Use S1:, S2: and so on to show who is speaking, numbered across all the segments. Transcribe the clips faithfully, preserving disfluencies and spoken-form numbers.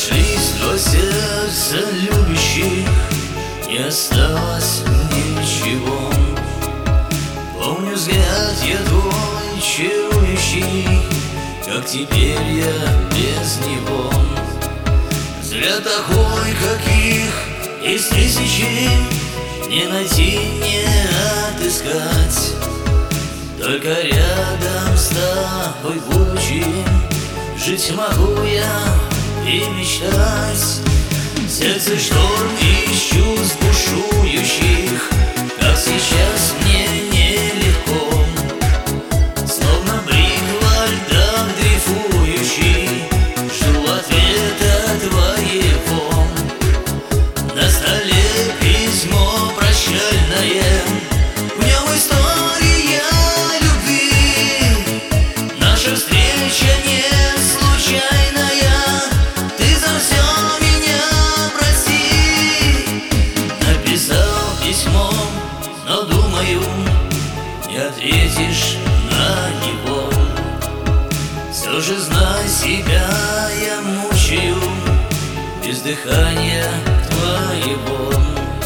S1: разошлись два сердца любящих, не осталось ничего. Помню взгляд я твой чарующий, как теперь я без него. Взгляд такой, каких из тысячи не найти, не отыскать. Только рядом с тобой будучи, жить могу я и мечтать. Сердце шторм из чувств бушующих, как сейчас мне нелегко. Словно брик во льдах дрейфующий, жду ответа твоего. На столе письмо прощальное, в нем история любви. Наша встреча не случайная, ты за все меня прости. Написал письмо, но думаю, не ответишь на него. Все же знай, себя я мучаю без дыхания твоего.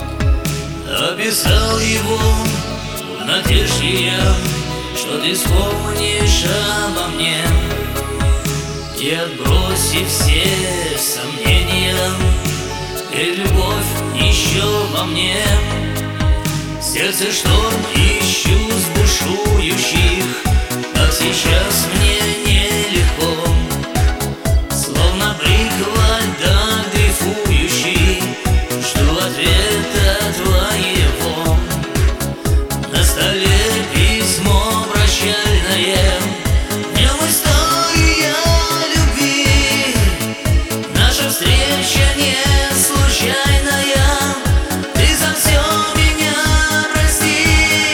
S1: Описал его в надежде я, что ты вспомнишь обо мне. И отбросив все сомнения, теперь любовь еще во мне. Сердце шторм из чувств бушующих, как сейчас мне нелегко. Словно брик во льдах дрейфующий, жду ответа твоего. На столе письмо прощальное, в нем история любви. Наша встреча не случайная, ты за все меня прости.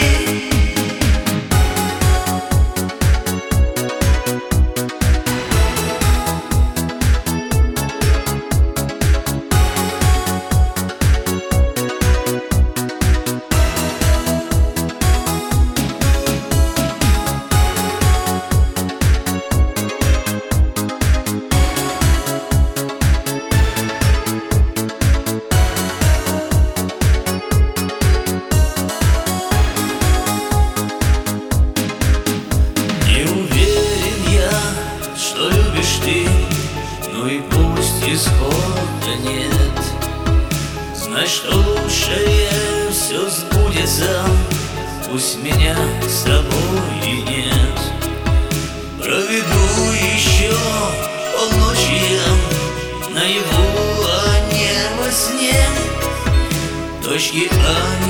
S1: Ну и пусть исхода нет, знай, что лучшее все сбудется, пусть меня с тобой и нет. Проведу еще полночи я наяву, а не во сне. Точки А